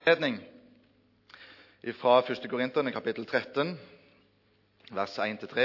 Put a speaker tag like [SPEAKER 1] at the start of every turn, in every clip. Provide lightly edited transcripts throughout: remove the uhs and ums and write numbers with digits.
[SPEAKER 1] Redning fra 1. Korinterne kapittel 13, vers 1-3.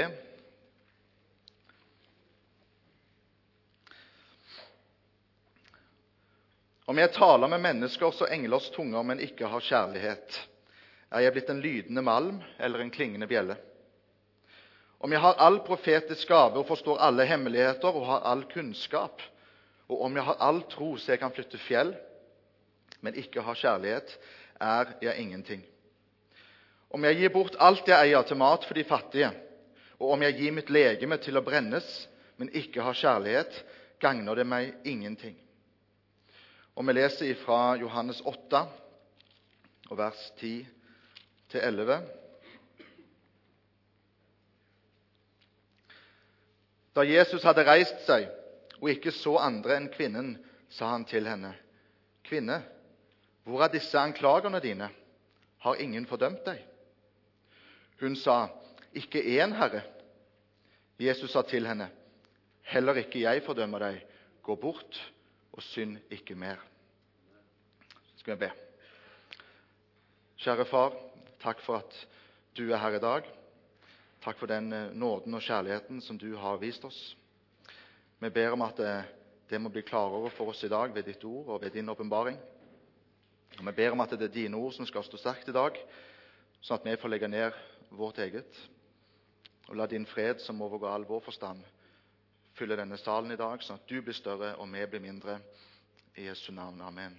[SPEAKER 1] Om jeg taler med menneskers og englers tunger, men ikke har kjærlighet, er jeg blitt en lydende malm eller en klingende bjelle. Om jeg har all profetisk gave og forstår alle hemmeligheter og har all kunnskap, og om jeg har all tro så jeg kan flytte fjell, men ikke har kjærlighet, er jeg ingenting. Om jeg gir bort alt jeg eier til mat for de fattige, og om jeg gir mitt legeme til å brennes, men ikke har kjærlighet, gagner det meg ingenting. Og vi leser fra Johannes 8, og vers 10-11. Da Jesus hadde reist seg, og ikke så andre enn kvinnen, sa han til henne: «Kvinne, hvor er disse anklagerne dine? Har ingen fordømt deg?» Hun sa: «Ikke én, Herre.» Jesus sa til henne: «Heller ikke jeg fordømmer deg. Gå bort og synd ikke mer.» Så skal vi be. Kjære Far, takk for at du er her i dag. Takk for den nåden og kjærligheten som du har vist oss. Vi ber om at det må bli klarere for oss i dag ved ditt ord og ved din åpenbaring. Og vi ber om at det er dine ord som skal stå sterkt i dag, sånn at vi får legge ned vårt eget. Og la din fred, som overgår all vår forstand, fylle denne salen i dag, sånn at du blir større og vi blir mindre. I Jesu navn. Amen.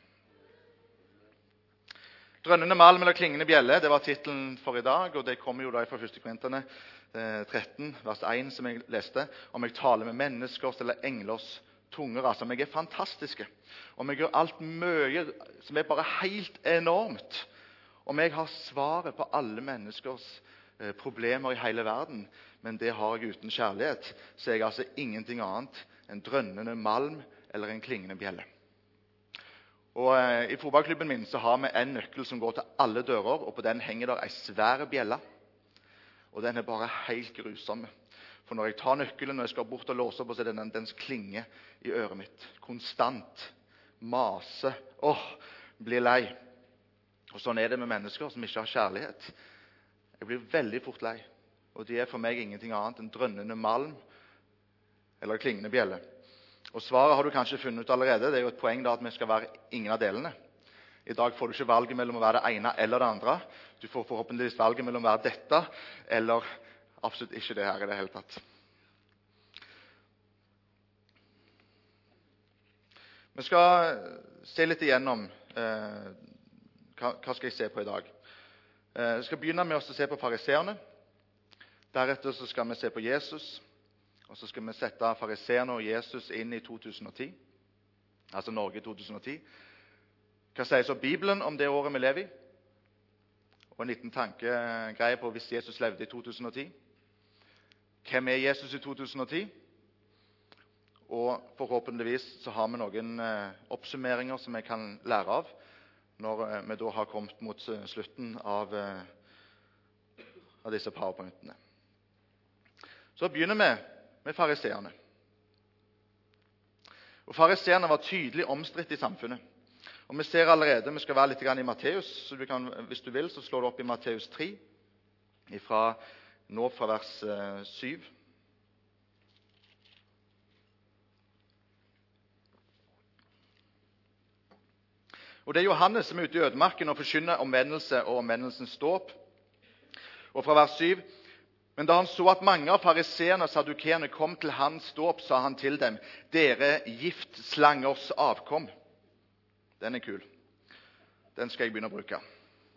[SPEAKER 1] Drønnende malm eller klingende bjelle, det var titelen for i dag, og det kommer jo da fra 1. Korinterne 13, vers 1, som jeg leste. Om jeg taler med menneskers eller englers tunger, altså om jeg er fantastiske, om jeg gjør alt mye som er bare helt enormt, om jeg har svaret på alle menneskers problemer i hele verden, men det har jeg uten kjærlighet, så er jeg altså ingenting annet enn drønnende malm eller en klingende bjelle. Og i fotballklubben min så har vi en nøkkel som går til alle dører, og på den henger der en svær bjelle. Og den er bare helt grusom. For når jeg tar nøkkelen og jeg skal bort og låse opp, så er det dens klinge i øret mitt. Konstant. Mase. Blir lei. Og sånn er det med mennesker som ikke har kjærlighet. Jeg blir veldig fort lei. Og de er for meg ingenting annet enn drønnende malm eller klingende bjelle. Og svaret har du kanskje funnet ut allerede. Det er jo et poeng da at vi skal være ingen av delene. I dag får du ikke valget mellom å være det ene eller det andre. Du får forhåpentligvis valget mellom å være dette eller absolutt ikke det her i det hele tatt. Vi skal se litt igjennom hva skal jeg se på i dag. Jeg skal begynne med å se på fariseerne. Deretter så skal vi se på Jesus. Og så skal vi sette fariseerne og Jesus inn i 2010. Altså Norge i 2010. Hva sier så Bibelen om det året vi lever i? Og en liten tankegreie på hvis Jesus levde i 2010. Hvem er Jesus i 2010? Og forhåpentligvis så har vi noen oppsummeringer som vi kan lære av når vi da har kommet mot slutten av disse powerpointene. Så begynner vi med fariseerne. Og fariseerne var tydelig omstridt i samfunnet. Og vi ser allerede, vi skal være litt i Matteus, så du kan, hvis du vil, så slår du opp i Matteus 3, nå fra vers 7. Og det er Johannes som er ute i ødemarken og forkynner omvendelse og omvendelsens dåp. Og fra vers 7: Men da han så at mange av fariseerne og saddukeerne kom til hans dåp, sa han til dem: Dere giftslangers avkom. Den er kul. Den skal jeg begynne å bruke.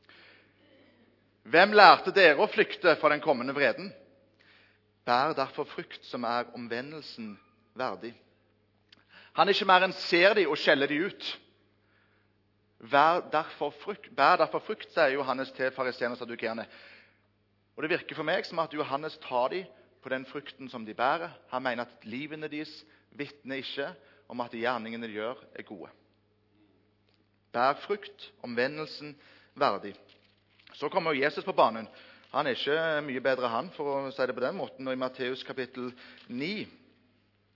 [SPEAKER 1] Hvem lærte dere å flykte fra den kommende vreden? Bær derfor frukt som er omvendelsen verdig. Han ikke mer enn ser de og skjeller de ut. Bær derfor frukt, sier Johannes til fariseerne og saddukeerne. Og det virker for meg som at Johannes tar dem på den frukten som de bærer. Han mener at livene deres vitner ikke om at de gjerningene de gjør er gode. Bær frukt, omvendelsen verdig. Så kommer Jesus på banen. Han er ikke mye bedre han, for å si det på den måten. Og i Matteus kapittel 9,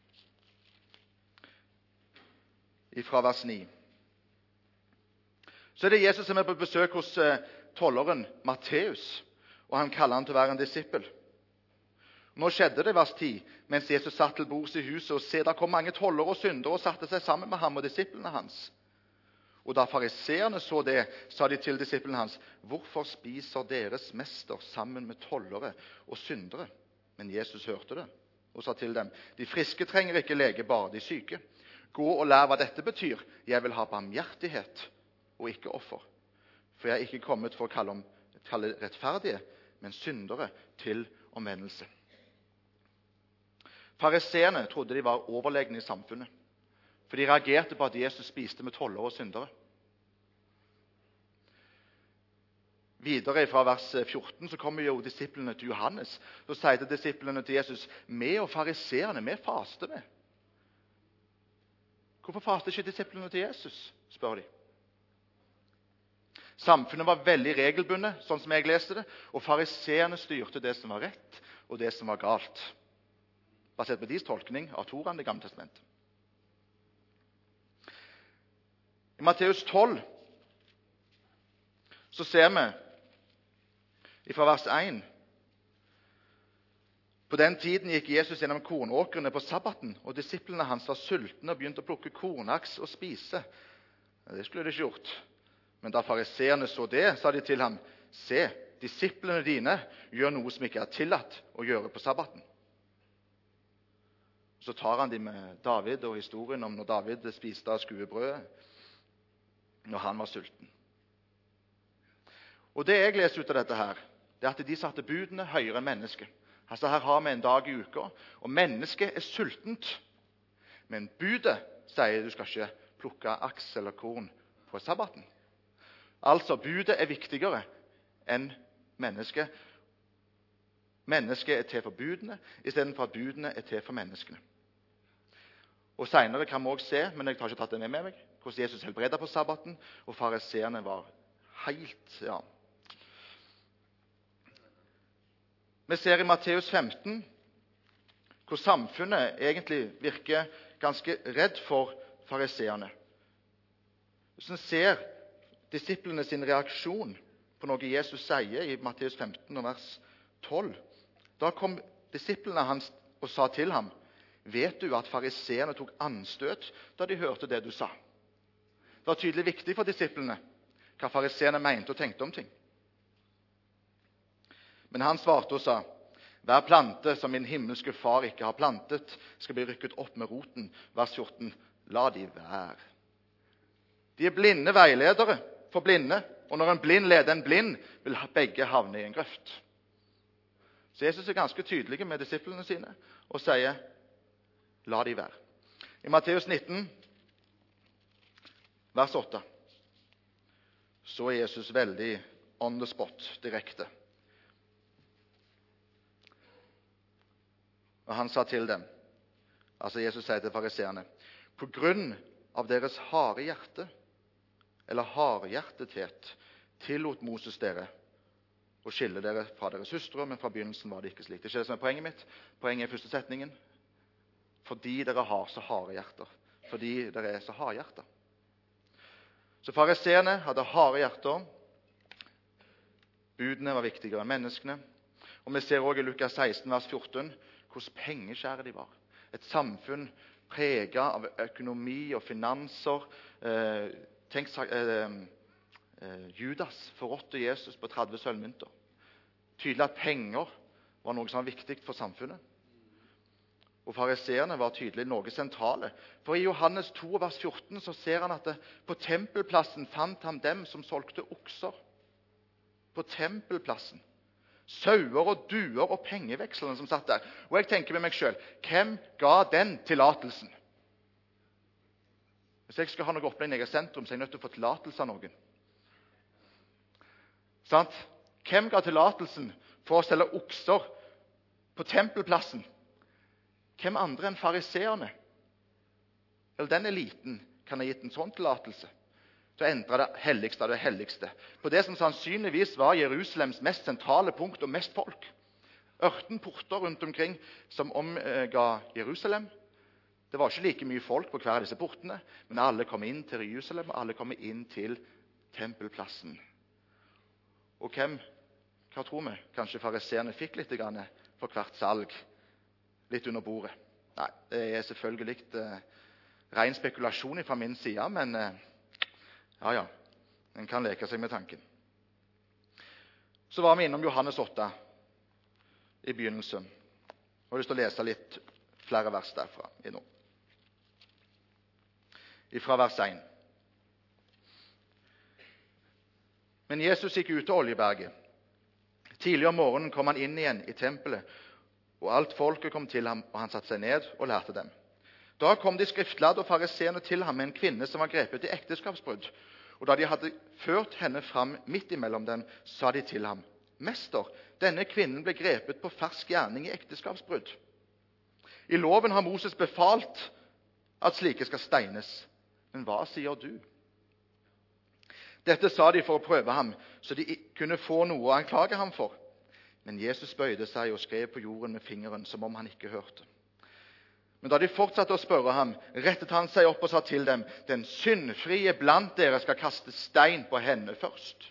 [SPEAKER 1] fra vers 9. Så er det Jesus som er på besøk hos tolleren Matteus, og han kaller han til å være en disippel. Nå skjedde det, vers 10, mens Jesus satt til bords i huset, og se, der kom mange tollere og syndere og satte seg sammen med ham og disiplene hans. Og da fariseerne så det, sa de til disiplene hans, hvorfor spiser deres mester sammen med tollere og syndere? Men Jesus hørte det og sa til dem, de friske trenger ikke lege, bare de syke. Gå og lær hva dette betyr. Jeg vil ha barmhjertighet og ikke offer. For jeg er ikke kommet for å kalle rettferdige, men syndere til omvendelse. Fariseerne trodde de var overlegne i samfunnet, for de reagerte på at Jesus spiste med tollere og syndere. Videre fra vers 14 så kommer jo disiplene til Johannes, og sier disiplene til Jesus, vi og fariseerne, vi faster med. Hvorfor faster ikke disiplene til Jesus, spør de. Samfunnet var veldig regelbundet, sånn som jeg leste det, og fariseerne styrte det som var rett og det som var galt, basert på deres tolkning av Toraen, det gamle testamentet. I Matteus 12 så ser vi fra vers 1. På den tiden gikk Jesus gjennom kornåkrene på sabbaten, og disiplene hans var sultne og begynte å plukke kornaks og spise. Det skulle de ikke gjort. Men da fariseerne så det, sa de til ham, se, disiplene dine gjør noe som ikke er tillatt å gjøre på sabbaten. Så tar han dem med David og historien om når David spiste av skuebrødet når han var sulten. Og det jeg leser ut av dette her, det er at de satte budene høyere enn mennesket. Altså her har vi en dag i uka, og mennesket er sultent. Men budet sier du skal ikke plukke aks eller korn på sabbaten. Altså, budet er viktigere enn mennesket. Mennesket er til for budene, istedenfor at budene er til for menneskene. Og senere kan vi også se, men jeg har ikke tatt det med meg, hvordan Jesus helbredet på sabbaten, og fariseerne var helt, Vi ser i Matteus 15 hvor samfunnet egentlig virker ganske redd for fariseerne. Hvis en ser disiplene sin reaksjon på noe Jesus sier i Matteus 15 vers 12, da kom disiplene hans og sa til ham, vet du at fariseerne tok anstøt da de hørte det du sa? Det var tydelig viktig for disiplene hva fariseerne mente og tenkte om ting. Men han svarte og sa, hver plante som min himmelske far ikke har plantet, skal bli rykket opp med roten. Vers 14, la de være. De er blinde veiledere for blinde, og når en blind leder en blind, vil begge havne i en grøft. Så Jesus er ganske tydelig med disiplene sine og sier, la de være. I Matteus 19, vers 8, så er Jesus veldig on the spot, direkte. Og han sa til dem, altså Jesus sier til fariseerne, på grunn av deres harde hjerte, eller hardhjertethet, tillot Moses dere å skille dere fra deres hustruer, men fra begynnelsen var det ikke slik. Det er ikke det som er poenget mitt. Poenget er første setningen. Fordi dere har så harde hjerter. Fordi dere er så hardhjerter. Så fariseerne hadde harde hjerter. Budene var viktigere enn menneskene. Og vi ser også i Lukas 16, vers 14, hvordan pengeskjære de var. Et samfunn preget av økonomi og finanser. Tenk Judas forrådte Jesus på 30 sølvmynter. Tydelig at penger var noe som var viktig for samfunnet. Og fariseerne var tydelig noe sentrale. For i Johannes 2, vers 14 så ser han at på tempelplassen fant han dem som solgte okser. På tempelplassen. Sauer og duer og pengevekslene som satt der. Og jeg tenker med meg selv, hvem ga den tillatelsen? Hvis jeg skal ha noe oppe i Neger sentrum, så er jeg nødt til å få tillatelse av noen. Sant? Hvem ga tillatelsen for å selge okser på tempelplassen? Hvem andre enn fariseerne? Eller den eliten kan ha gitt en sånn tillatelse til å endre det helligste av det helligste. På det som sannsynligvis var Jerusalems mest sentrale punkt og mest folk. 18 porter rundt omkring som omga Jerusalem. Det var ikke like mye folk på hver av disse portene, men alle kom inn til Jerusalem, og alle kom inn til tempelplassen. Og hva tror vi? Kanskje fariseerne fikk litt grann for hvert salg, litt under bordet. Nei, det er selvfølgelig ren spekulasjon fra min side, men ja, en kan leke seg med tanken. Så var vi innom Johannes 8 i begynnelsen. Jeg har lyst til å lese litt flere vers derfra nå. Fra vers 1. Men Jesus gikk ut til Oljeberget. Tidlig om morgenen kom han inn igjen i tempelet, og alt folket kom til ham, og han satte seg ned og lærte dem. Da kom de skriftlærde og fariseerne til ham med en kvinne som var grepet i ekteskapsbrudd. Og da de hadde ført henne fram midt imellom dem, sa de til ham: Mester, denne kvinnen ble grepet på fersk gjerning i ekteskapsbrudd. I loven har Moses befalt at slike skal steines. Men hva sier du? Dette sa de for å prøve ham, så de kunne få noe å anklage ham for. Men Jesus bøyde seg og skrev på jorden med fingeren, som om han ikke hørte. Men da de fortsatte å spørre ham, rettet han seg opp og sa til dem: Den syndfrie blant dere skal kaste stein på henne først.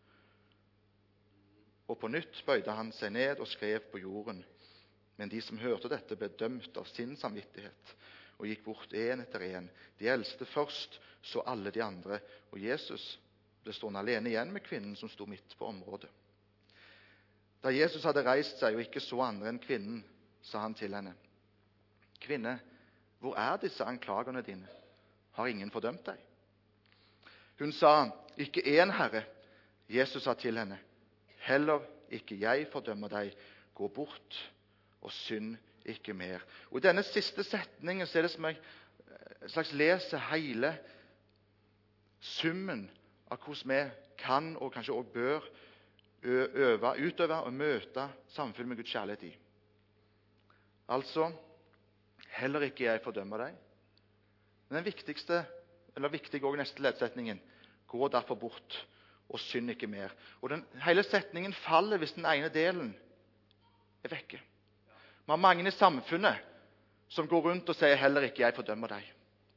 [SPEAKER 1] Og på nytt bøyde han seg ned og skrev på jorden. Men de som hørte dette, ble dømt av sin samvittighet og gikk bort en etter en. De eldste først, så alle de andre. Og Jesus ble stående alene igjen med kvinnen som sto midt på området. Da Jesus hadde reist seg og ikke så andre enn kvinnen, sa han til henne: Kvinne, hvor er disse anklagerne dine? Har ingen fordømt deg? Hun sa: Ikke én, Herre. Jesus sa til henne: Heller ikke jeg fordømmer deg. Gå bort og synd ikke mer. Og i denne siste setningen så er det som jeg slags leser hele summen av hvordan vi kan og kanskje også bør utøve og møte samfunnet med Guds kjærlighet i. Altså, heller ikke jeg fordømmer deg. Men den viktigste, eller viktig også neste ledsetningen: Gå derfor bort og synd ikke mer. Og hele setningen faller hvis den ene delen er vekke. Vi har mange i samfunnet som går rundt og sier: Heller ikke jeg fordømmer deg.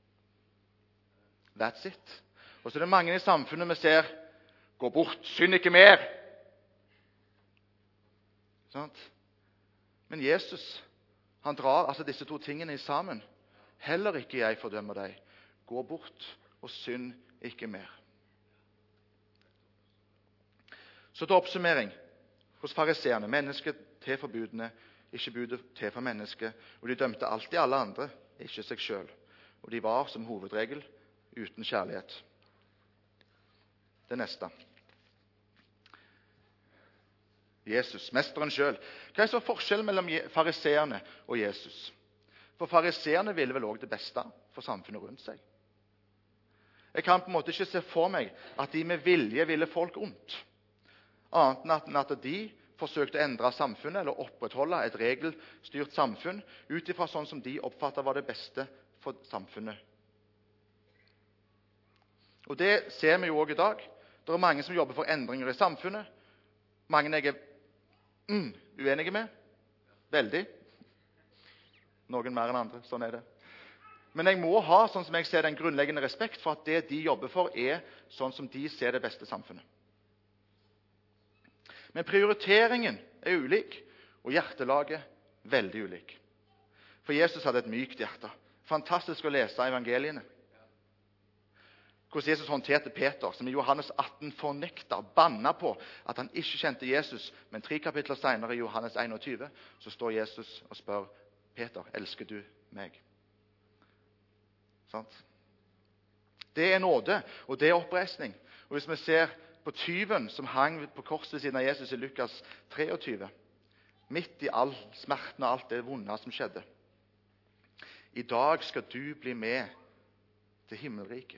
[SPEAKER 1] That's it. Og så er det mange i samfunnet vi ser: Gå bort, synd ikke mer. Sånn? Men Jesus, han drar altså disse to tingene sammen. Heller ikke jeg fordømmer deg. Gå bort og synd ikke mer. Så til oppsummering. Hos fariseerne: mennesket til forbudene, ikke budet til for mennesket. Og de dømte alltid alle andre, ikke seg selv. Og de var som hovedregel uten kjærlighet. Det neste. Jesus, mesteren selv. Hva er så forskjellen mellom fariseerne og Jesus? For fariseerne ville vel også det beste for samfunnet rundt seg. Jeg kan på en måte ikke se for meg at de med vilje ville folk ondt. Annet enn at de forsøkte å endre samfunnet eller opprettholde et regelstyrt samfunn ut ifra sånn som de oppfattet var det beste for samfunnet. Og det ser vi jo også i dag. Det er mange som jobber for endringer i samfunnet. Mange jeg er uenige med. Veldig. Noen mer enn andre. Sånn er det. Men jeg må ha, sånn som jeg ser, den grunnleggende respekt for at det de jobber for, er sånn som de ser det beste samfunnet. Men prioriteringen er ulik, og hjertelaget veldig ulik. For Jesus hadde et mykt hjerte. Fantastisk å lese evangeliene. Hvordan Jesus håndterte Peter, som i Johannes 18 fornekta og banna på at han ikke kjente Jesus. Men 3 kapitler senere, i Johannes 21, så står Jesus og spør Peter: elsker du meg? Sant? Det er nåde, og det er oppreisning. Og hvis vi ser på tyven som hang på korset ved siden av Jesus i Lukas 23, midt i all smerten og alt det vonde som skjedde: I dag skal du bli med til himmelriket.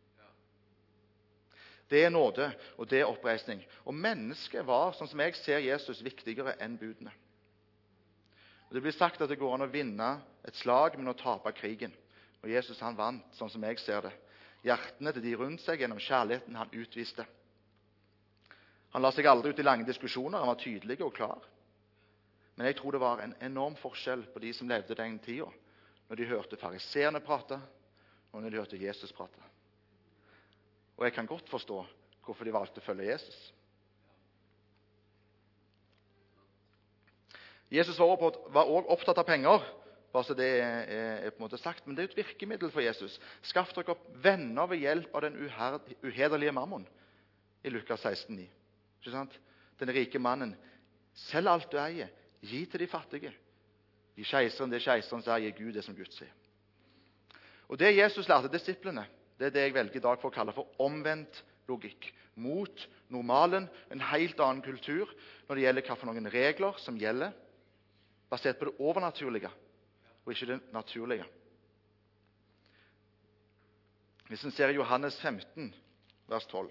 [SPEAKER 1] Det er nåde, og det er oppreisning. Og mennesket var, sånn som jeg ser Jesus, viktigere enn budene. Og det blir sagt at det går an å vinne et slag, men å tape krigen. Og Jesus, han vant, sånn som jeg ser det. Hjertene til de rundt seg gjennom kjærligheten han utviste. Han la seg aldri ut i lange diskusjoner, han var tydelig og klar. Men jeg tror det var en enorm forskjell på de som levde den tiden, når de hørte fariseerne prate, og når de hørte Jesus prate. Og jeg kan godt forstå hvorfor de valgte å følge Jesus. Jesus var også opptatt av penger, bare så det er på en måte sagt, men det er et virkemiddel for Jesus. Skaff dere opp venner ved hjelp av den uhederlige mammon, i Lukas 16,9. Ikke sant? Den rike mannen, selg alt du eier, gi til de fattige. Gi keiseren det keiseren sier, gi Gud det som Gud sier. Og det Jesus lærte disiplene, det er det jeg velger i dag for å kalle for omvendt logikk. Mot normalen, en helt annen kultur når det gjelder hva for noen regler som gjelder, basert på det overnaturlige, og ikke det naturlige. Hvis vi ser i Johannes 15, vers 12.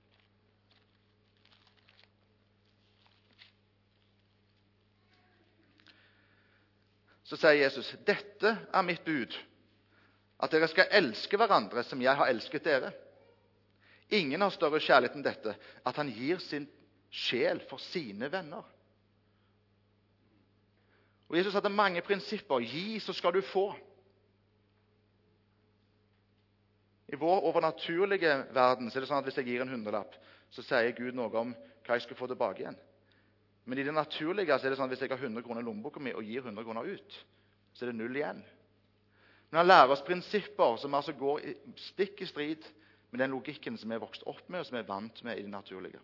[SPEAKER 1] Så sier Jesus, dette er mitt bud, at dere skal elske hverandre som jeg har elsket dere. Ingen har større kjærlighet enn dette, at han gir sin sjel for sine venner. Og Jesus hadde mange prinsipper. Gi, så skal du få. I vår overnaturlige verden så er det sånn at hvis jeg gir en 100-lapp, så sier Gud noe om hva jeg skal få tilbake igjen. Men i det naturlige så er det sånn at hvis jeg har 100 kroner i lommeboka mi og gir 100 kroner ut, så er det 0 igjen. Men han lærer oss prinsipper som altså går stikk i strid med den logikken som vi er vokst opp med, og som vi er vant med i det naturlige.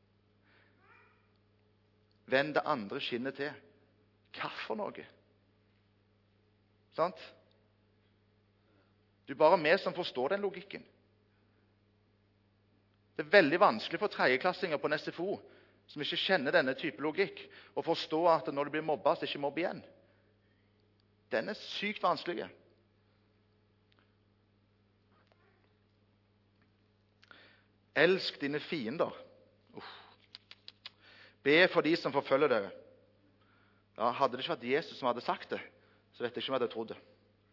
[SPEAKER 1] Vend det andre skinnet til. Hva for noe? Sant? Det er bare vi som forstår den logikken. Det er veldig vanskelig for tredjeklassinger på en SFO som ikke kjenner denne type logikk, å forstå at når du blir mobbet, så ikke mobb igjen. Den er sykt vanskelig. Elsk dine fiender. Be for de som forfølger dere. Ja, hadde det ikke vært Jesus som hadde sagt det, så vet jeg ikke om jeg hadde trodd det.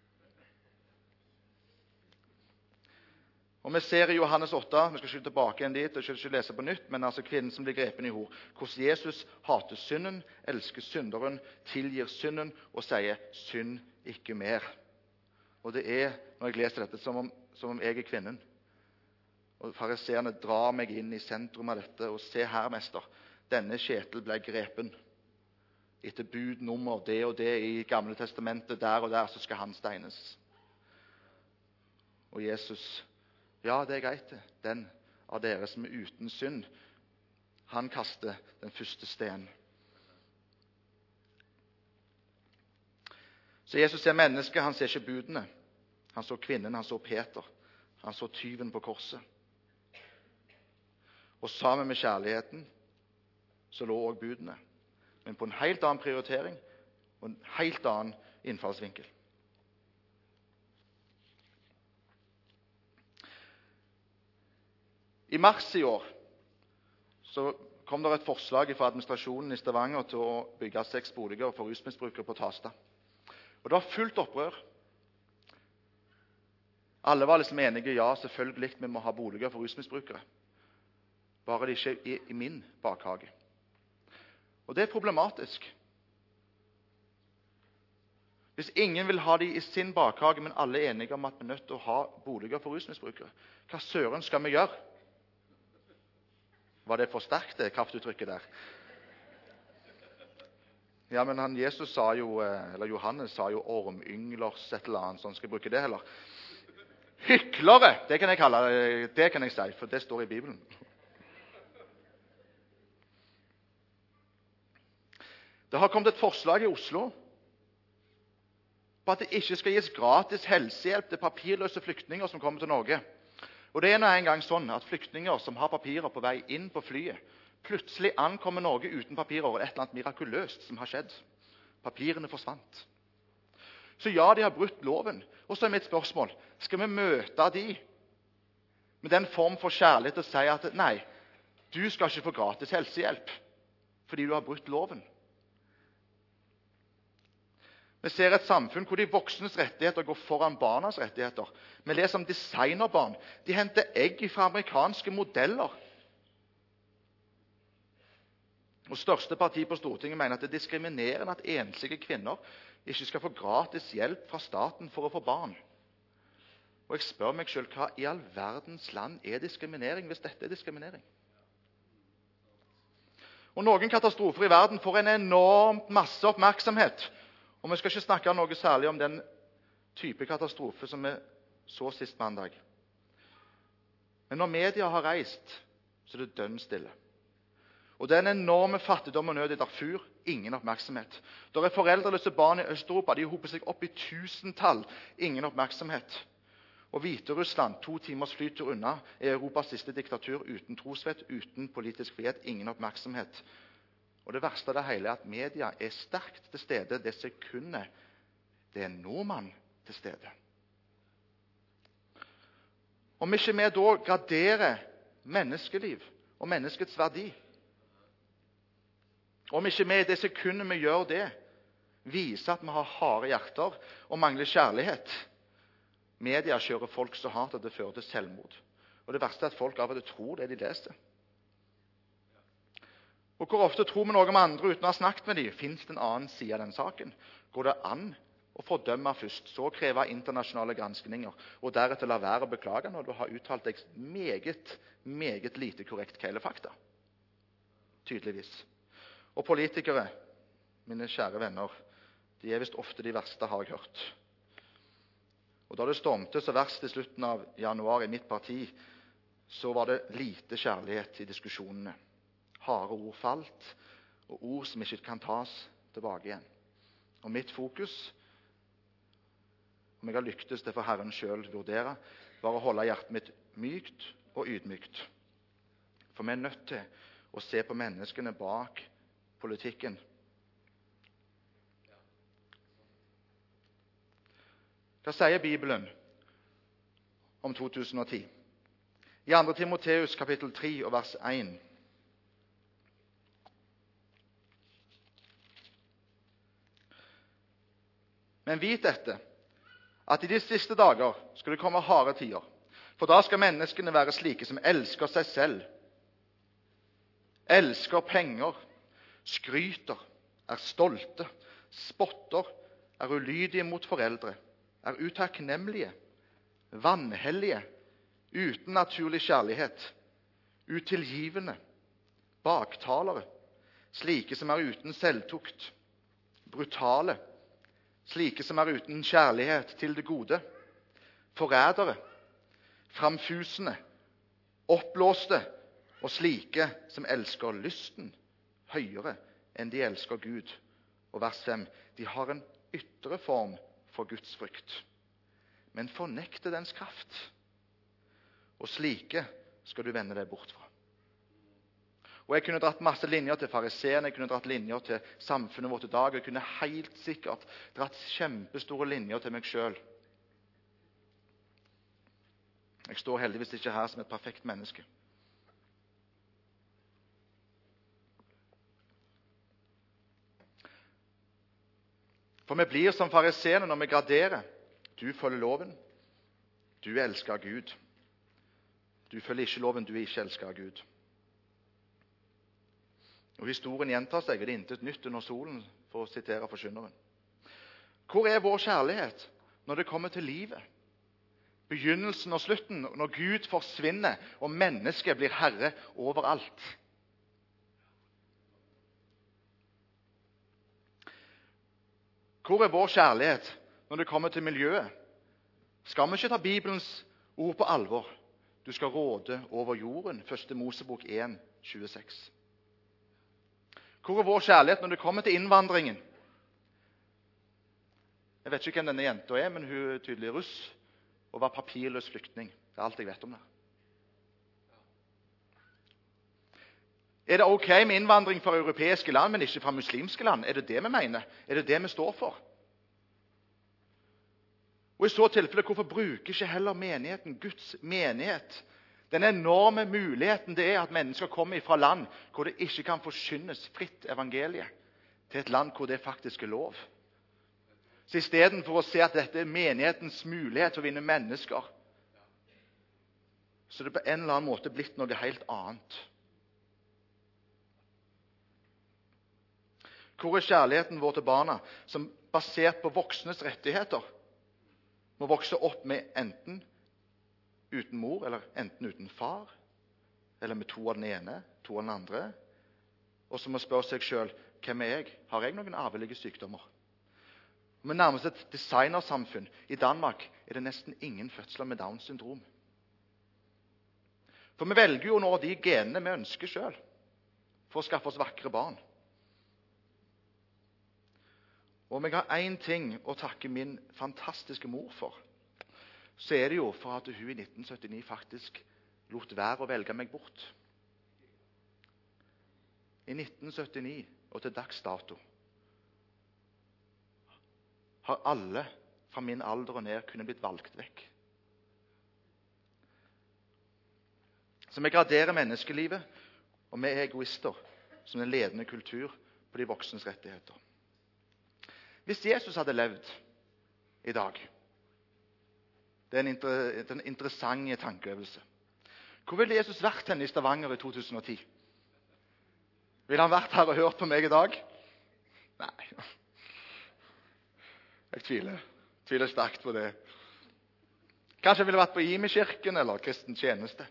[SPEAKER 1] Og vi ser i Johannes 8, vi skal ikke tilbake igjen dit, og ikke lese på nytt, men altså kvinnen som blir grepen i hor, hvordan Jesus hater synden, elsker synderen, tilgir synden og sier, synd ikke mer. Og det er, når jeg leser dette, som om jeg er kvinnen. Og fariseerne drar meg inn i sentrum av dette, og se her, mester, denne Kjetil ble grepen. Etter budnummer, det og det i Gamle Testamentet, der og der, så skal han steines. Og Jesus, ja, det er greit det. Den av dere som er uten synd, han kaster den første sten. Så Jesus ser mennesket, han ser ikke budene. Han så kvinnen, han så Peter. Han så tyven på korset. Og sammen med kjærligheten så lå også budene. Men på en helt annen prioritering og en helt annen innfallsvinkel. I mars i år så kom det et forslag fra administrasjonen i Stavanger til å bygge 6 boliger for rusmisbrukere på Tasta. Og det var fullt opprør. Alle var liksom enige, ja, selvfølgelig vi må ha boliger for rusmisbrukere. Bare det ikke i min bakhage. Og det er problematisk. Hvis ingen vil ha de i sin bakhage, men alle er enige om at vi er nødt til å ha boliger for rusmisbrukere, hva søren skal vi gjøre? Var det for sterkt, det kraftuttrykket der? Ja, men Jesus sa jo, eller Johannes sa jo ormynglers et eller annet, sånn skal jeg bruke det heller. Hyklere, det kan jeg kalle det, det kan jeg si, for det står i Bibelen. Det har kommet et forslag i Oslo på at det ikke skal gis gratis helsehjelp til papirløse flyktninger som kommer til Norge. Og det er nå en gang sånn at flyktninger som har papirer på vei inn på flyet, plutselig ankommer Norge uten papirer, og et eller annet mirakuløst som har skjedd. Papirene forsvant. Så ja, de har brutt loven. Og så er mitt spørsmål, skal vi møte de med den form for kjærlighet og si at nei, du skal ikke få gratis helsehjelp fordi du har brutt loven? Vi ser et samfunn hvor de voksnes rettigheter går foran barnas rettigheter. Vi leser om designerbarn. De henter egg fra amerikanske modeller. Og største parti på Stortinget mener at det er diskriminerende at enslige kvinner ikke skal få gratis hjelp fra staten for å få barn. Og jeg spør meg selv, hva i all verdens land er diskriminering hvis dette er diskriminering? Og noen katastrofer i verden får en enormt masse oppmerksomhet. Og vi skal ikke snakke noe særlig om den type katastrofe som vi så sist mandag. Men når media har reist, så er det dønn stille. Og det er en enorme fattigdom og nød i Darfur. Ingen oppmerksomhet. Det er foreldreløse barn i Øst-Europa. De hoper seg opp i tusentall. Ingen oppmerksomhet. Og Hviterussland, 2 timers flytur unna, er Europas siste diktatur uten trosfrihet, uten politisk frihet. Ingen oppmerksomhet. Og det verste av det hele er at media er sterkt til stede det sekundet det er en nordmann til stede. Om ikke vi da graderer menneskeliv og menneskets verdi, om ikke vi i det sekundet vi gjør det, viser at vi har harde hjerter og mangler kjærlighet. Media kjører folk så hardt at det fører til selvmord. Og det verste er at folk av og til tror det de leser. Og hvor ofte tror vi noe om andre uten å ha snakket med dem? Finnes det en annen side av den saken? Går det an å fordømme først, så kreve internasjonale granskninger, og deretter la være å beklage når du har uttalt deg meget, meget lite korrekt hele fakta? Tydeligvis. Og politikere, mine kjære venner, de er visst ofte de verste, har jeg hørt. Og da det stormte så verst i slutten av januar i mitt parti, så var det lite kjærlighet i diskusjonene. Harde ord falt, og ord som ikke kan tas tilbake igjen. Og mitt fokus, om jeg har lyktes, det får Herren selv vurdere, var å holde hjertet mitt mykt og ydmykt. For vi er nødt til å se på menneskene bak politikken. Hva sier Bibelen om 2010? I 2. Timoteus kapittel 3 og vers 1. Men vit dette, at i de siste dager skal det komme harde tider. For da skal menneskene være slike som elsker seg selv, elsker penger, skryter, er stolte, spotter, er ulydige mot foreldre, er utakknemlige, vanhellige, uten naturlig kjærlighet, utilgivende, baktalere, slike som er uten selvtukt, brutale, slike som er uten kjærlighet til det gode, forrædere, framfusende, oppblåste og slike som elsker lysten høyere enn de elsker Gud. Og vers 5, de har en ytre form for Guds frykt, men fornekter dens kraft. Og slike skal du vende deg bort fra. Og jeg kunne dratt masse linjer til fariseerne, jeg kunne dratt linjer til samfunnet vårt i dag, jeg kunne helt sikkert dratt kjempestore linjer til meg selv. Jeg står heldigvis ikke her som et perfekt menneske. For vi blir som fariseerne når vi graderer. Du følger loven, du elsker Gud. Du følger ikke loven, du er ikke elsket av Gud. Og historien gjentar seg, og det er intet nytt under solen, for å sitere forkynneren. Hvor er vår kjærlighet når det kommer til livet? Begynnelsen og slutten, når Gud forsvinner, og mennesket blir herre overalt. Hvor er vår kjærlighet når det kommer til miljøet? Skal vi ikke ta Bibelens ord på alvor? Du skal råde over jorden. 1. Mosebok 1, 26. Hvor er vår kjærlighet når det kommer til innvandringen? Jeg vet ikke hvem denne jenta er, men hun er tydelig russ og var papirløs flyktning. Det er alt jeg vet om det. Er det ok med innvandring fra europeiske land, men ikke fra muslimske land? Er det det vi mener? Er det det vi står for? Og i så tilfelle, hvorfor bruker ikke heller menigheten, Guds menighet, den enorme muligheten det er at mennesker kommer fra land hvor det ikke kan forkynnes fritt evangeliet, til et land hvor det faktisk er lov? Så i stedet for å se at dette er menighetens mulighet til å vinne mennesker, så er det på en eller annen måte blitt noe helt annet. Hvor er kjærligheten vår til barna, som basert på voksnes rettigheter må vokse opp med enten uten mor, eller enten uten far, eller med to av den ene, to av den andre. Og så må spørre seg selv, hvem er jeg? Har jeg noen arvelige sykdommer? Vi nærmer oss et designersamfunn. I Danmark er det nesten ingen fødsler med Downs syndrom. For vi velger jo nå de genene vi ønsker selv, for å skaffe oss vakre barn. Og om jeg har én ting å takke min fantastiske mor for, så er det jo for at hun i 1979 faktisk lot være å velge meg bort. I 1979 og til dags dato har alle fra min alder og ned kunne blitt valgt vekk. Så vi graderer menneskelivet, og vi er egoister som en ledende kultur på de voksnes rettigheter. Hvis Jesus hadde levd i dag, det er en interessant tankeøvelse. Hvor ville Jesus vært henne i Stavanger i 2010? Ville han vært her og hørt på meg i dag? Nei. Jeg tviler sterkt på det. Kanskje han ville vært på Imi-kirken eller kristen tjeneste.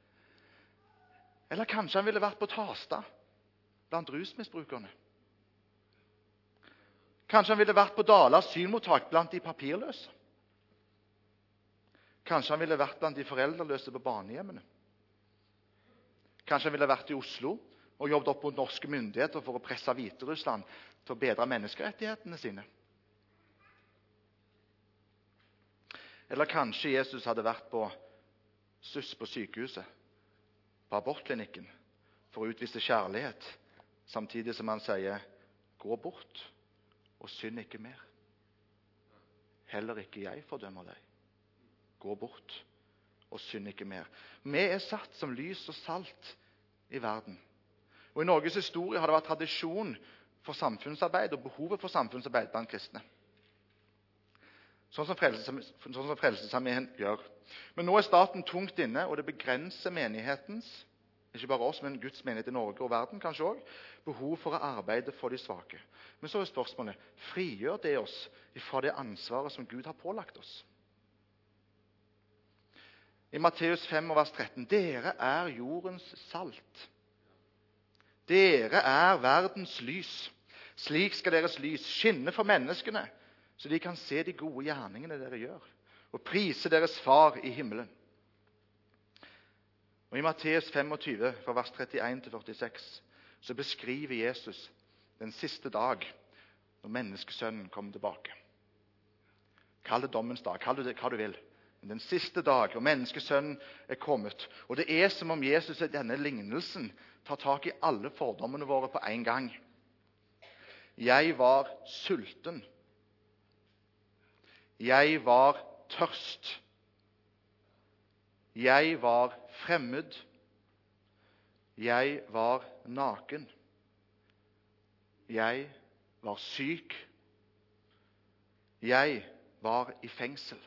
[SPEAKER 1] Eller kanskje han ville vært på Tasta blant rusmisbrukerne. Kanskje han ville vært på Dala asylmottak blant de papirløse. Kanskje han ville vært blant de foreldreløse på barnehjemmene. Kanskje han ville vært i Oslo og jobbet opp mot norske myndigheter for å presse Hviterussland til å bedre menneskerettighetene sine. Eller kanskje Jesus hadde vært på SUS på sykehuset, på abortklinikken, for å utvise kjærlighet, samtidig som han sier, gå bort og synd ikke mer. Heller ikke jeg fordømmer deg. Gå bort og synd ikke mer. Vi er satt som lys og salt i verden. Og i Norges historie har det vært tradisjon for samfunnsarbeid og behovet for samfunnsarbeid blant kristne. Sånn som Frelsesarmeen gjør. Men nå er staten tungt inne, og det begrenser menighetens, ikke bare oss, men Guds menighet i Norge og verden kanskje også, behov for å arbeide for de svake. Men så er spørsmålet, frigjør det oss fra det ansvaret som Gud har pålagt oss? I Matteus 5, vers 13, dere er jordens salt. Dere er verdens lys. Slik skal deres lys skinne for menneskene, så de kan se de gode gjerningene dere gjør, og prise deres far i himmelen. Og i Matteus 25, fra vers 31 til 46, så beskriver Jesus den siste dag når menneskesønnen kommer tilbake. Kall det dommens dag, kall det hva du vil. Men den siste dag, og menneskesønnen er kommet. Og det er som om Jesus i denne lignelsen tar tak i alle fordommene våre på en gang. Jeg var sulten. Jeg var tørst. Jeg var fremmed. Jeg var naken. Jeg var syk. Jeg var i fengsel.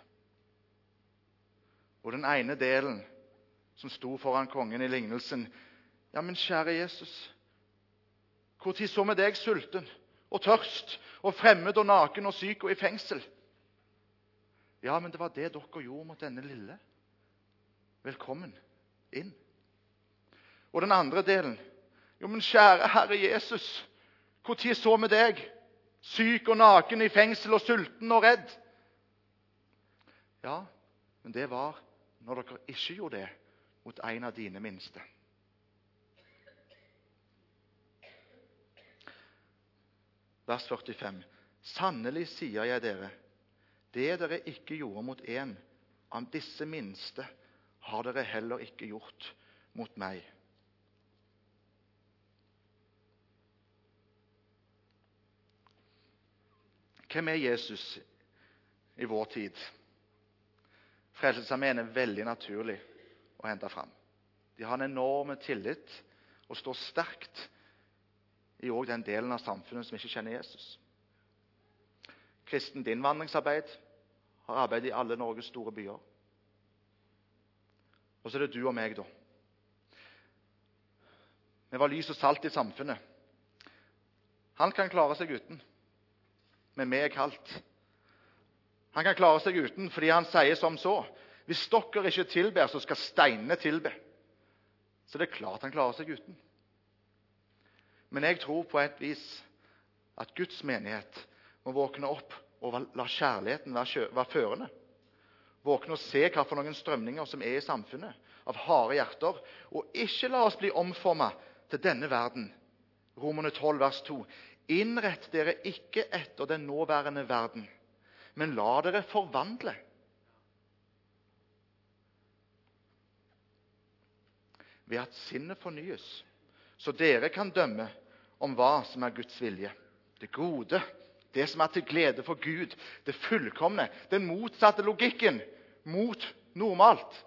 [SPEAKER 1] Og den ene delen som sto foran kongen i lignelsen, ja, men kjære Jesus, hvor tid så med deg sulten og tørst og fremmed og naken og syk og i fengsel? Ja, men det var det dere gjorde mot denne lille. Velkommen inn. Og den andre delen, jo, men kjære Herre Jesus, hvor tid så med deg? Syk og naken i fengsel og sulten og redd. Ja, men det var når dere ikke gjorde det mot en av dine minste. Vers 45. Sannelig sier jeg dere, det dere ikke gjorde mot en av disse minste, har dere heller ikke gjort mot meg. Hvem er Jesus i vår tid? Frelsesarmeen er veldig naturlig å hente fram. De har en enorm tillit og står sterkt i også den delen av samfunnet som ikke kjenner Jesus. Kristent innvandringsarbeid har arbeid i alle Norges store byer. Og så er det du og meg, da. Vi var lys og salt i samfunnet. Han kan klare seg uten, men vi er kalt. Han kan klare seg uten fordi han sier som så. Hvis dere ikke tilber, så skal steinene tilbe. Så det er klart han klarer seg uten. Men jeg tror på et vis at Guds menighet må våkne opp og la kjærligheten være førende. Våkne og se hva for noen strømninger som er i samfunnet, av harde hjerter, og ikke la oss bli omformet til denne verden. Romerne 12, vers 2. Innrett dere ikke etter den nåværende verden, men la dere forvandle. Ved at sinnet fornyes, så dere kan dømme om hva som er Guds vilje. Det gode, det som er til glede for Gud, det fullkomne, den motsatte logikken mot normalt.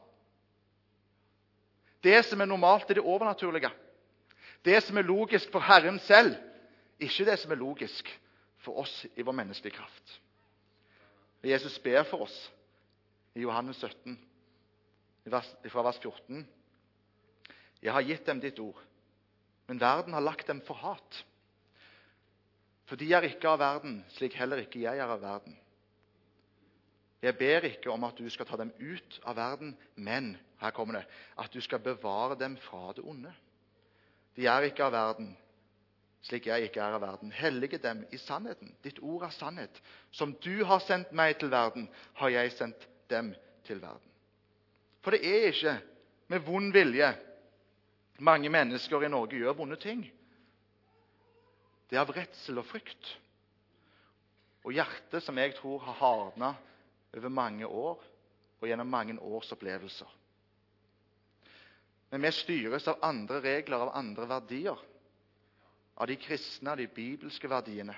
[SPEAKER 1] Det som er normalt er det overnaturlige. Det som er logisk for Herren selv, ikke det som er logisk for oss i vår menneskelige kraft. Jesus ber for oss i Johannes 17, fra vers 14. Jeg har gitt dem ditt ord, men verden har lagt dem for hat. For de er ikke av verden, slik heller ikke jeg er av verden. Jeg ber ikke om at du skal ta dem ut av verden, men, her kommer det, at du skal bevare dem fra det onde. De er ikke av verden, slik jeg ikke er av verden. Hellige dem i sannheten. Ditt ord er sannhet. Som du har sendt meg til verden, har jeg sendt dem til verden. For det er ikke med vond vilje mange mennesker i Norge gjør vonde ting. Det er av redsel og frykt. Og hjertet som jeg tror har hardnet over mange år, og gjennom mange års opplevelser. Men vi styres av andre regler, av andre verdier. Av de kristne, av de bibelske verdiene.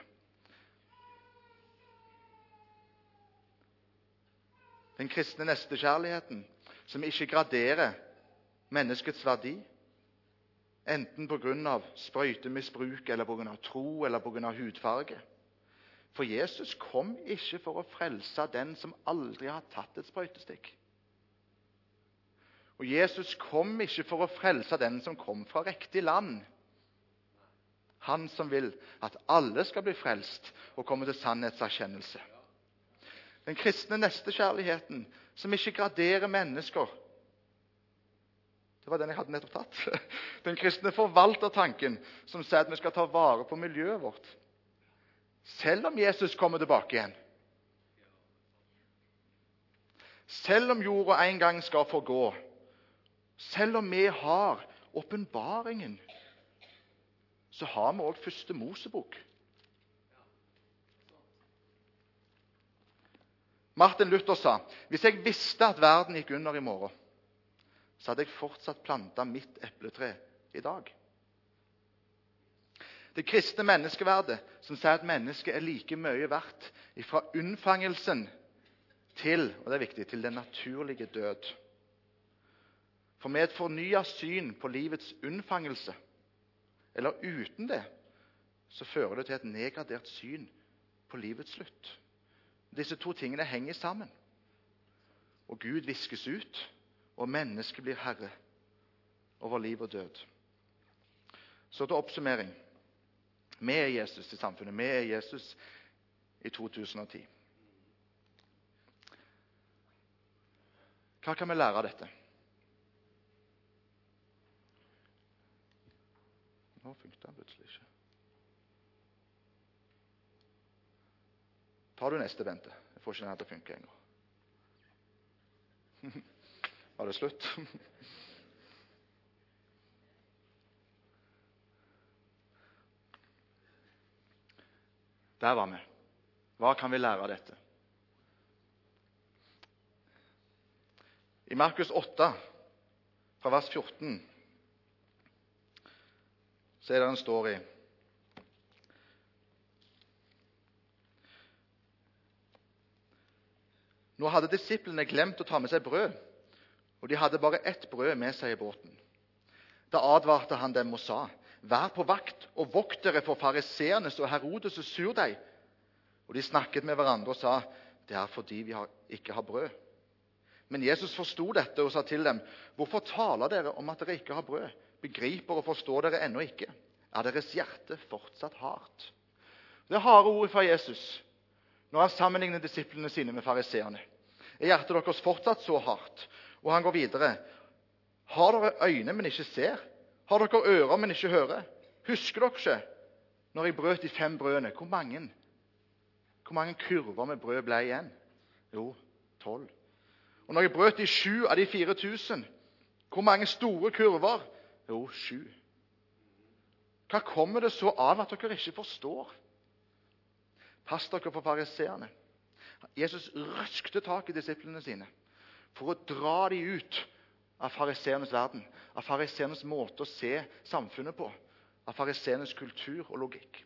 [SPEAKER 1] Den kristne nestekjærligheten, som ikke graderer menneskets verdi, enten på grunn av sprøytemisbruk, eller på grunn av tro, eller på grunn av hudfarge. For Jesus kom ikke for å frelse den som aldri har tatt et sprøytestikk. Og Jesus kom ikke for å frelse den som kom fra riktig land. Han som vil at alle skal bli frelst og komme til sannhetserkjennelse. Den kristne nestekjærligheten, som ikke graderer mennesker. Det var den jeg hadde nettopp tatt. Den kristne forvaltertanken, som sier at vi skal ta vare på miljøet vårt. Selv om Jesus kommer tilbake igjen. Selv om jorda en gang skal forgå. Selv om vi har åpenbaringen, så har vi også første Mosebok. Martin Luther sa, hvis jeg visste at verden gikk under i morgen, så hadde jeg fortsatt plantet mitt epletre i dag. Det kristne menneskeverdet, som sier at mennesket er like mye verdt fra unnfangelsen til, og det er viktig, til den naturlige død. For med et fornyet syn på livets unnfangelse, eller uten det, så fører det til et nedgradert syn på livets slutt. Disse to tingene henger sammen. Og Gud viskes ut, og mennesket blir herre over liv og død. Så til oppsummering. Vi er Jesus i samfunnet. Vi er Jesus i 2010. Hva kan vi lære av dette? Nå funket det plutselig ikke. Tar du neste, Bente? Jeg får ikke den til å funke en gang. Var det slutt? Der var vi. Hva kan vi lære av dette? I Markus 8, fra vers 14, så er det en story. Nå hadde disiplene glemt å ta med seg brød, og de hadde bare ett brød med seg i båten. Da advarte han dem og sa, vær på vakt og vokt dere for fariseernes og Herodes' surdeig. Og de snakket med hverandre og sa, det er fordi vi ikke har brød. Men Jesus forstod dette og sa til dem, hvorfor taler dere om at dere ikke har brød? Begriper og forstår dere ennå ikke? Er deres hjerte fortsatt hardt? Det er harde ord fra Jesus når han sammenligner disiplene sine med fariseerne. Er hjertet deres fortsatt så hardt? Og han går videre. Har dere øyne, men ikke ser? Har dere ører, men ikke hører? Husker dere ikke når jeg brøt de 5 brødene? Hvor mange kurver med brød ble igjen? Jo, 12. Og når jeg brøt de 7 av de 4000, hvor mange store kurver? Jo, 7. Hva kommer det så av at dere ikke forstår? Pass dere for fariseerne. Jesus røskte tak i disiplene sine for å dra de ut av fariseernes verden, av fariseernes måte å se samfunnet på, av fariseernes kultur og logikk.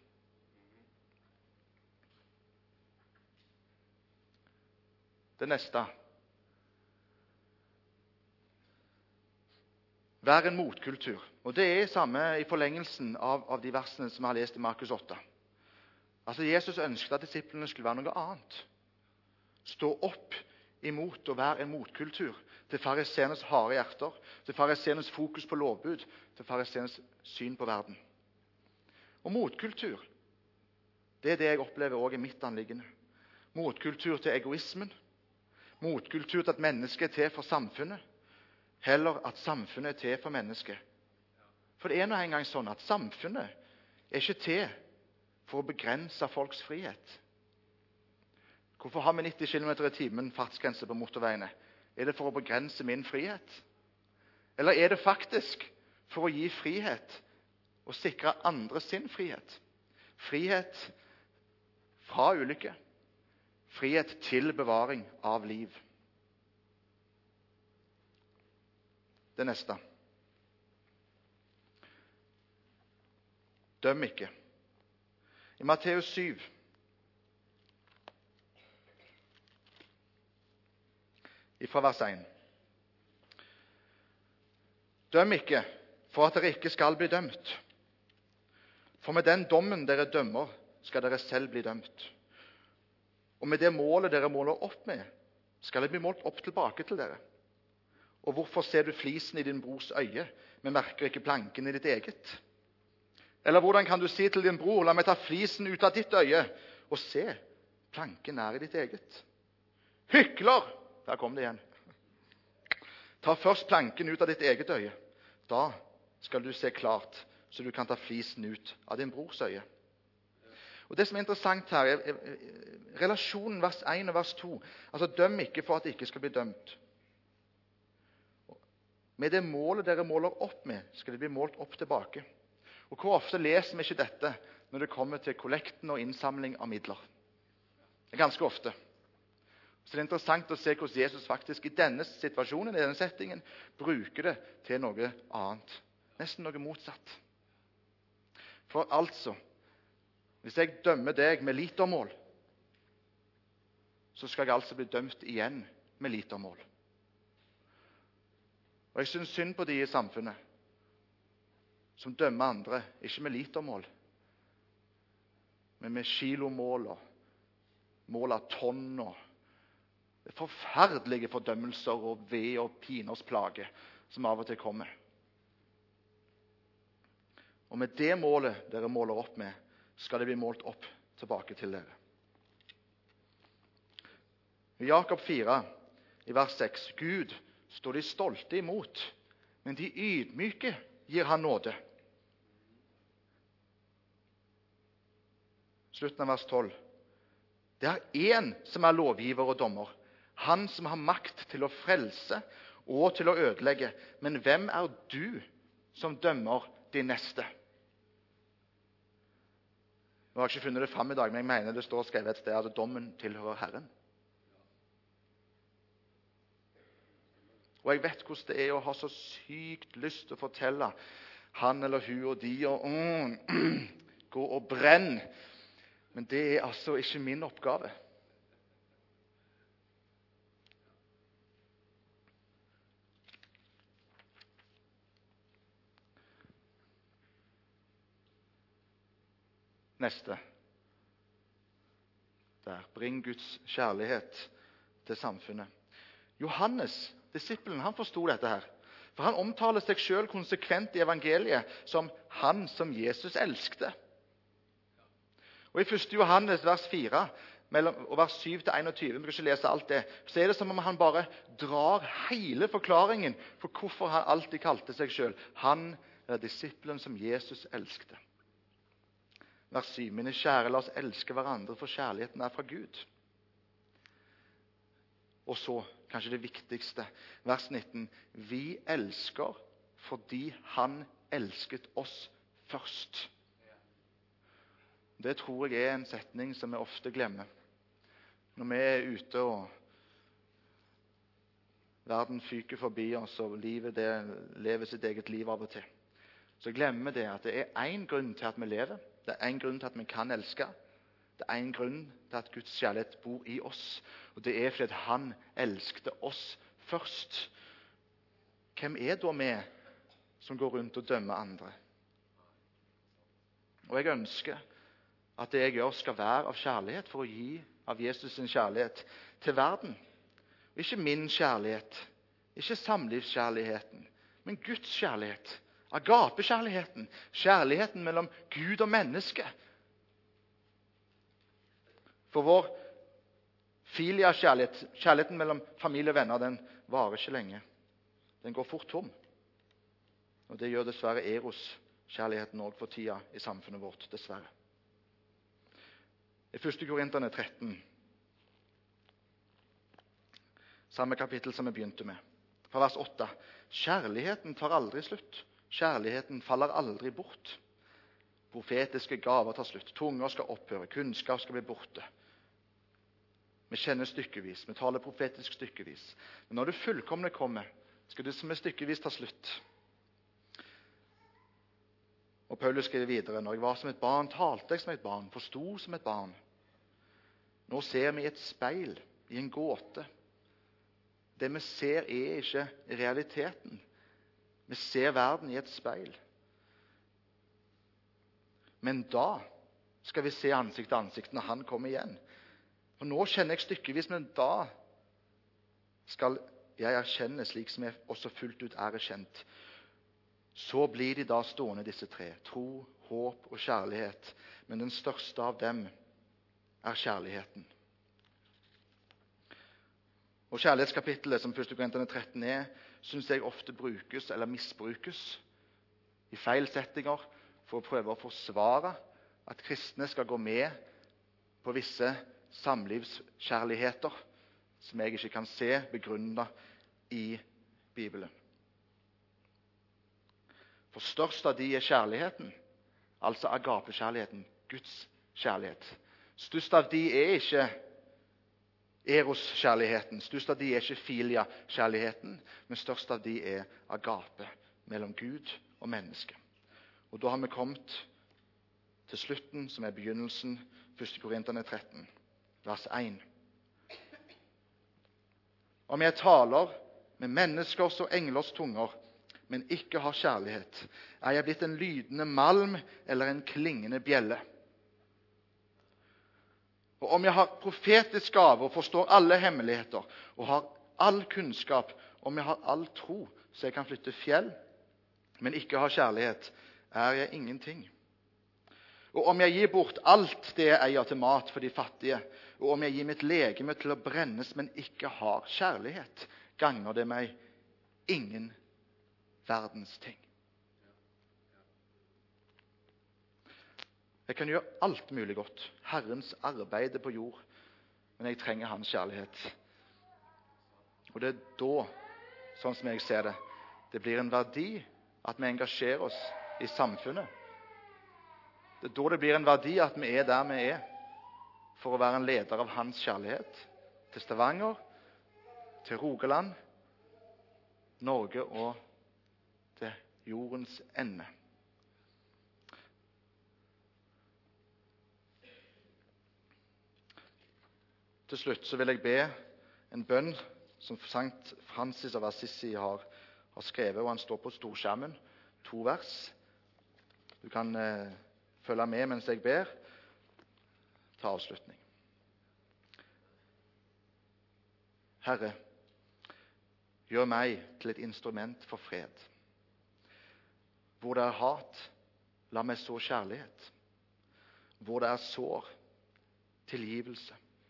[SPEAKER 1] Det neste. Vær en motkultur. Og det er samme i forlengelsen av de versene som vi har lest i Markus 8. Altså Jesus ønsket at disiplene skulle være noe annet. Stå opp imot å være en motkultur til fariseernes harde hjerter, til fariseernes fokus på lovbud, til fariseernes syn på verden. Og motkultur, det er det jeg opplever også i mitt anliggende. Motkultur til egoismen, motkultur til at mennesket er til for samfunnet, heller at samfunnet er til for mennesket. For det er nå en gang sånn at samfunnet er ikke til for å begrense folks frihet. Hvorfor har vi 90 km i timen fartsgrense på motorveiene? Er det for å begrense min frihet? Eller er det faktisk for å gi frihet og sikre andre sin frihet? Frihet fra ulykke. Frihet til bevaring av liv. Det neste. Døm ikke. I Matteus 7 fra vers 1. Døm ikke, for at dere ikke skal bli dømt. For med den dommen dere dømmer, skal dere selv bli dømt. Og med det målet dere måler opp med, skal det bli målt opp tilbake til dere. Og hvorfor ser du flisen i din brors øye, men merker ikke planken i ditt eget? Eller hvordan kan du si til din bror, la meg ta flisen ut av ditt øye, og se, planken er i ditt eget? Hykler! Der kom det igjen. Ta først planken ut av ditt eget øye. Da skal du se klart, så du kan ta flisen ut av din brors øye. Og det som er interessant her, er relasjonen vers 1 og vers 2. Altså, døm ikke for at det ikke skal bli dømt. Med det målet dere måler opp med, skal det bli målt opp tilbake. Og hvor ofte leser vi ikke dette når det kommer til kollekten og innsamling av midler? Ganske ofte. Så det er interessant å se hvordan Jesus faktisk i denne situasjonen, i denne settingen, bruker det til noe annet. Nesten noe motsatt. For altså, hvis jeg dømmer deg med litermål, så skal jeg altså bli dømt igjen med litermål. Og jeg synes synd på de i samfunnet som dømmer andre, ikke med litermål, men med kilomål og mål av tonn og forferdelige fordømmelser og ved og piners plage som av og til kommer. Og med det målet dere måler opp med, skal det bli målt opp tilbake til dere. I Jakob 4, i vers 6, Gud står de stolte imot, men de ydmyke gir han nåde. Slutten av vers 12. Det er én som er lovgiver og dommer, han som har makt til å frelse og til å ødelegge. Men hvem er du som dømmer din neste? Nå har jeg ikke funnet det fram i dag, men jeg mener det står skrevet et sted at dommen tilhører Herren. Og jeg vet hvordan det er å ha så sykt lyst til å fortelle han eller hun og de og gå og brenn. Men det er altså ikke min oppgave. Neste. Der. Bring Guds kjærlighet til samfunnet. Johannes, disippelen, han forstod dette her. For han omtaler seg selv konsekvent i evangeliet som han som Jesus elskte. Og i 1. Johannes vers 4, og vers 7-21, vi skal ikke lese alt det, så er det som om han bare drar hele forklaringen for hvorfor han alltid kalte seg selv. Han er disippelen som Jesus elskte. Vers 7, mine kjære, la oss elske hverandre, for kjærligheten er fra Gud. Og så, kanskje det viktigste, vers 19, vi elsker fordi han elsket oss først. Det tror jeg er en setning som vi ofte glemmer. Når vi er ute og verden fyker forbi oss, og livet det lever sitt eget liv av og til, så glemmer vi det at det er en grunn til at vi lever. Det er en grunn til at vi kan elske. Det er en grunn til at Guds kjærlighet bor i oss. Og det er fordi han elskte oss først. Hvem er da vi som går rundt og dømmer andre? Og jeg ønsker at det jeg gjør skal være av kjærlighet for å gi av Jesus sin kjærlighet til verden. Og ikke min kjærlighet, ikke samlivskjærligheten, men Guds kjærlighet. Agape-kjærligheten. Kjærligheten mellom Gud og menneske. For vår filia-kjærlighet, kjærligheten mellom familie og venner, den varer ikke lenge. Den går fort tom. Og det gjør dessverre eros-kjærligheten også for tida i samfunnet vårt, dessverre. I 1. Korinterne 13, samme kapittel som vi begynte med, fra vers 8. Kjærligheten tar aldri slutt. Kjærligheten faller aldri bort. Profetiske gaver tar slutt. Tunger skal opphøre. Kunnskap skal bli borte. Vi kjenner stykkevis. Vi taler profetisk stykkevis. Men når det fullkomne kommer, skal det som er stykkevis ta slutt. Og Paulus skriver videre, når jeg var som et barn, talte jeg som et barn, forsto som et barn. Nå ser vi i et speil, i en gåte. Det vi ser er ikke realiteten. Vi ser verden i et speil. Men da skal vi se ansikt til ansikt når han kommer igjen. Og nå kjenner jeg stykkevis, men da skal jeg erkjenne slik som jeg også fullt ut er erkjent. Så blir de da stående disse tre, tro, håp og kjærlighet. Men den største av dem er kjærligheten. Og kjærlighetskapittelet som 1. Korinterne 13 er, synes jeg ofte brukes eller misbrukes i feil settinger for å prøve å forsvare at kristne skal gå med på visse samlivskjærligheter som jeg ikke kan se begrunnet i Bibelen. For størst av de er kjærligheten, altså agape-kjærligheten, Guds kjærlighet. Størst av de er ikke eros-kjærligheten, størst av de er ikke filia-kjærligheten, men størst av de er agape mellom Gud og menneske. Og da har vi kommet til slutten, som er begynnelsen, 1. Korinterne 13, vers 1. Om jeg taler med menneskers og englers tunger, men ikke har kjærlighet, er jeg blitt en lydende malm eller en klingende bjelle. Og om jeg har profetisk gave og forstår alle hemmeligheter, og har all kunnskap, om jeg har all tro, så jeg kan flytte fjell, men ikke har kjærlighet, er jeg ingenting. Og om jeg gir bort alt det jeg eier til mat for de fattige, og om jeg gir mitt legeme til å brennes, men ikke har kjærlighet, gagner det meg ingen verdens ting. Jeg kan gjøre alt mulig godt. Herrens arbeid på jord. Men jeg trenger hans kjærlighet. Og det er da, sånn som jeg ser det, det blir en verdi at vi engasjerer oss i samfunnet. Det er da det blir en verdi at vi er der vi er, for å være en leder av hans kjærlighet. Til Stavanger, til Rogaland, Norge og til jordens ende. Til slutt så vil jeg be en bønn som Sankt Francis av Assisi har skrevet, og han står på storskjermen. 2 vers. Du kan følge med mens jeg ber. Ta avslutning. Herre, gjør meg til et instrument for fred. Hvor det er hat, la meg så kjærlighet. Hvor det er sår, tilgivelse.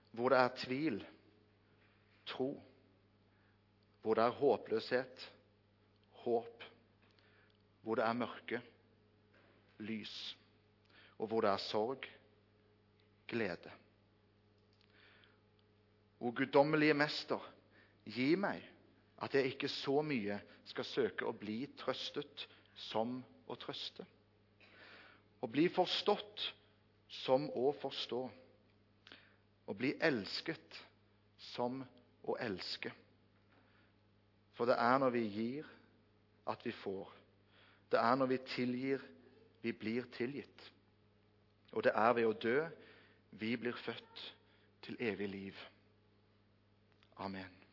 [SPEAKER 1] hvor det er tvil, tro. Hvor det er håpløshet, håp. Hvor det er mørke, lys. Og hvor det er sorg, glede. O guddommelige mester, gi meg at jeg ikke så mye skal søke å bli trøstet som å trøste. Å bli forstått som å forstå. Å bli elsket som å elske. For det er når vi gir at vi får. Det er når vi tilgir vi blir tilgitt. Og det er ved å dø vi blir født til evig liv. Amen.